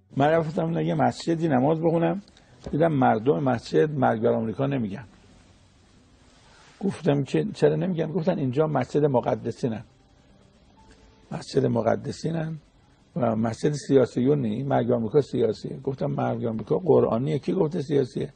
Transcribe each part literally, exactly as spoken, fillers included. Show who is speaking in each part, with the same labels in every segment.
Speaker 1: من رفتم یه مسجدی نماز بخونم، دیدم مردم مسجد مرگ بر آمریکا نمیگن. گفتم که چرا نمیگن؟ گفتن اینجا مسجد مقدسینن، مسجد مقدسینن و مسجد سیاسیون نی، مرگ آمریکا سیاسیه. گفتم مرگ آمریکا قرآنیه، کی گفته سیاسیه؟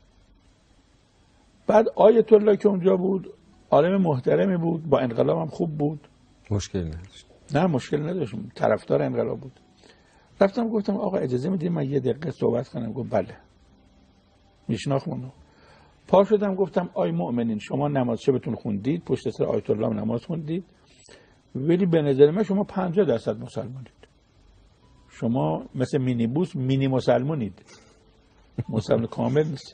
Speaker 1: بعد آیت الله که اونجا بود عالم محترمی بود، با انقلاب هم خوب بود،
Speaker 2: مشکل نداشت.
Speaker 1: نه مشکل نداشت، طرفدار انقلاب بود. رفتم گفتم آقا اجازه میدید من یه دقیقه صحبت کنم؟ گفت بله. میشناختم. پا شدم گفتم آی مؤمنین، شما نماز شبتون خوندید، پشت سر آیت الله نماز خوندید، ولی به نظر من شما پنجاه درصد مسلمانید. شما مثل مینیبوس مینی مسلمانید، مسلمان کامل نیست.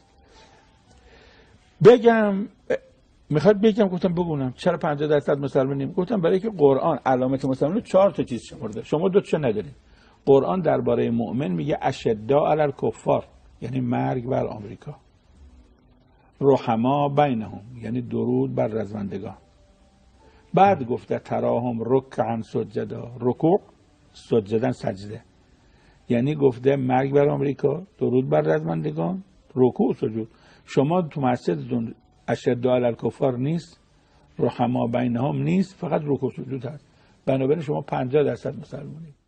Speaker 1: بگم میخواد بگم، گفتم بگونم چرا پنجاه درصد مسلمانیم؟ گفتم برای که قرآن علامت مسلمان چهار تا چیز شمرده، شما دو تا ندارید. قرآن درباره مؤمن میگه اشداء علی الکفار، یعنی مرگ بر آمریکا. رحما بینهم، یعنی درود بر رزمندگان. بعد گفته تراهم رکعا سجدا، رکوع سجدن سجده، یعنی گفته مرگ بر آمریکا، درود بر رزمندگان، رکوع سجود. شما تو مسجدتون اشداء علی الکفار نیست، رحما بینهم نیست، فقط رکوع سجود هست. بنابراین شما پنجاه درصد مسلمانید.